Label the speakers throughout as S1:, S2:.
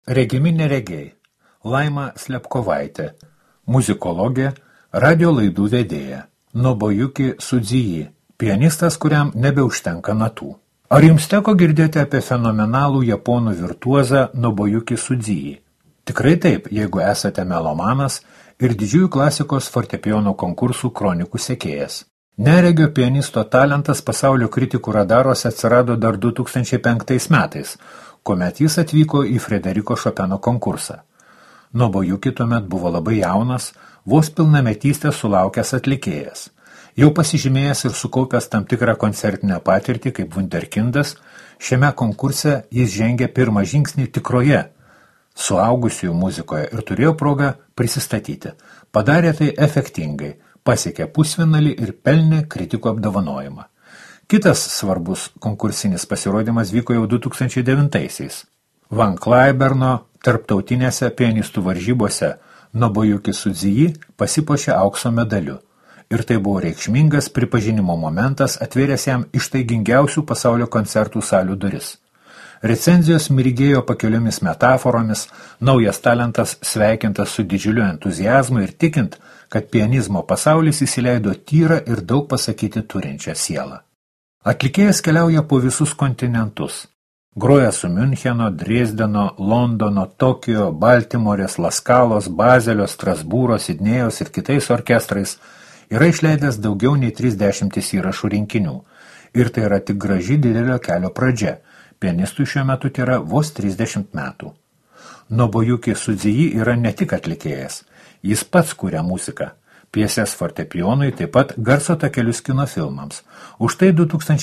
S1: Regimi neregiai. Laima Slepkovaitė, muzikologė, radio laidų vedėja. Nobuyuki Tsujii, pianistas, kuriam nebeužtenka natų. Ar jums teko girdėti apie fenomenalų japonų virtuozą Nobuyuki Tsujii? Tikrai taip, jeigu esate melomanas ir didžiųjų klasikos fortepijono konkursų kronikų sekėjas. Neregio pianisto talentas pasaulio kritikų radaruose atsirado dar 2005 metais, kuomet jis atvyko į Frederiko Šopeno konkursą. Nobuyuki tuomet buvo labai jaunas, vos pilnametystės sulaukęs atlikėjas. Jau pasižymėjęs ir sukaupęs tam tikrą koncertinę patirtį kaip vunderkindas, šiame konkurse jis žengė pirmą žingsnį tikroje suaugusiųjų muzikoje ir turėjo progą prisistatyti. Padarė tai efektingai, pasiekė pusfinalį ir pelnė kritikų apdovanojimą. Kitas svarbus konkursinis pasirodymas vyko jau 2009-aisiais. Van Cliburno tarptautinėse pianistų varžybose Nobuyuki Tsujii pasipuošė aukso medaliu. Ir tai buvo reikšmingas pripažinimo momentas, atvėręs jam ištaigingiausių pasaulio koncertų salių duris. Recenzijos mirgėjo pakiliomis metaforomis, naujas talentas sveikintas su didžiuliu entuziazmu ir tikint, kad pianizmo pasaulis įsileido tyrą ir daug pasakyti turinčią sielą. Atlikėjas keliauja po visus kontinentus. Groja su Miuncheno, Dresdeno, Londono, Tokijo, Baltimorės, Laskalos, Bazelio, Strasbūro, Sidnėjaus ir kitais orkestrais. Yra išleidęs daugiau nei 30 įrašų rinkinių. Ir tai yra tik graži didelio kelio pradžia. Pianistui šiuo metu yra vos 30 metų. Nobuyuki Tsujii yra ne tik atlikėjas. Jis pats kuria muziką. Pjesės fortepijonui, taip pat garso takelius kino filmams. Už tai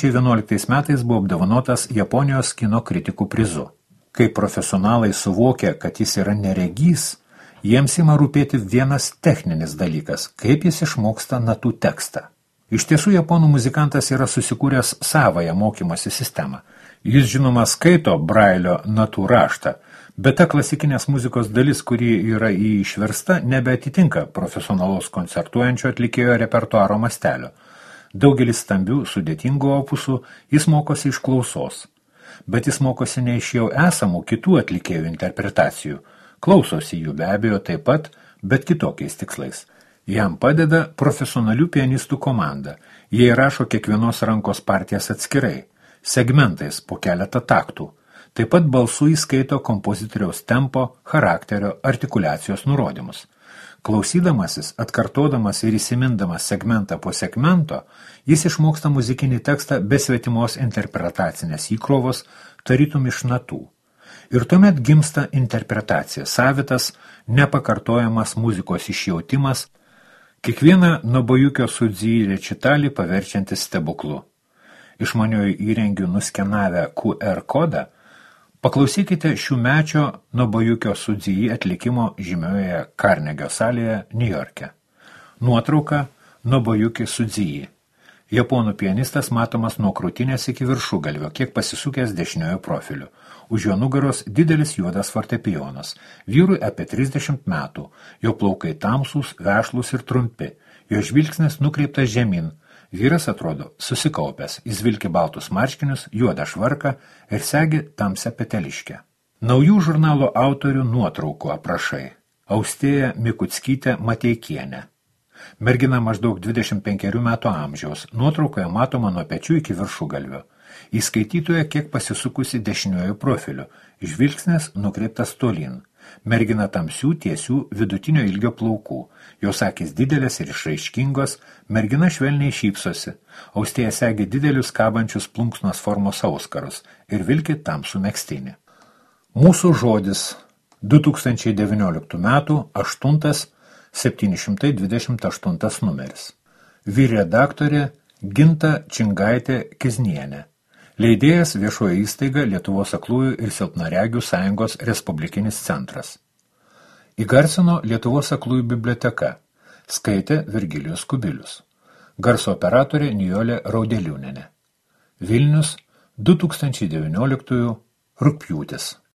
S1: 2011 metais buvo apdovanotas Japonijos kino kritikų prizu. Kai profesionalai suvokia, kad jis yra neregys, jiems ima rūpėti vienas techninis dalykas, kaip jis išmoksta natų tekstą. Iš tiesų, japonų muzikantas yra susikūręs savąją mokymosi sistemą. Jis, žinoma, skaito Brailio natų raštą, bet ta klasikinės muzikos dalis, kuri yra išversta, nebeatitinka profesionalaus koncertuojančio atlikėjo repertuaro mastelio. Daugelis stambių, sudėtingų opusų jis mokosi iš klausos. Bet jis mokosi ne iš jau esamų kitų atlikėjų interpretacijų. Klausosi jų be abejo taip pat, bet kitokiais tikslais. Jam padeda profesionalių pianistų komanda. Jie įrašo kiekvienos rankos partijas atskirai, segmentais po keletą taktų. Taip pat balsu įskaito kompozitoriaus tempo, charakterio, artikuliacijos nurodymus. Klausydamasis, atkartodamas ir įsimindamas segmentą po segmento, jis išmoksta muzikinį tekstą be svetimos interpretacinės įkrovos, tarytum iš natų. Ir tuomet gimsta interpretacija, savitas, nepakartojamas muzikos išjautimas, kiekvieną Nobuyukio Tsujii rečitalį paverčiantis stebuklu. Išmaniuoju įrengiu nuskenavę QR kodą, paklausykite šiųmečio Nobuyukio Tsujii atlikimo žymiojoje Karnegio salėje Niujorke. Nuotrauka Nobuyuki Tsujii. Japonų pianistas matomas nuo krūtinės iki viršugalvio, kiek pasisukęs dešiniojo profiliu. Už jo nugaros didelis juodas fortepijonas. Vyrui apie 30 metų. Jo plaukai tamsūs, vešlūs ir trumpi. Jo žvilgsnis nukreiptas žemyn. Vyras atrodo susikaupęs, jis vilki baltus marškinius, juodą švarką ir segi tamsią peteliškę. Naujų žurnalo autorių nuotraukų aprašai. Austėja Mikuckytė Mateikienė. Mergina maždaug 25 metų amžiaus, nuotraukoje matoma nuo pečių iki viršugalvio. Įskaitytoje kiek pasisukusi dešiniuoju profiliu, žvilgsnis nukreiptas tolyn. Mergina tamsių, tiesių, vidutinio ilgio plaukų. Jos akys didelės ir išraiškingos, mergina švelniai šypsosi. Austėja segi didelius kabančius plunksnos formos auskarus ir vilki tamsų megztinį. Mūsų žodis 2019 metų 728 numeris. Vyr-redaktorė Ginta Čingaitė Kiznienė. Leidėjas viešoji įstaiga Lietuvos aklųjų ir silpnaregių sąjungos Respublikinis centras. Įgarsino Lietuvos aklųjų biblioteka. Skaitė Virgilijus Kubilius. Garso operatorė Nijolė Raudeliūnienė. Vilnius 2019 rugpjūtis.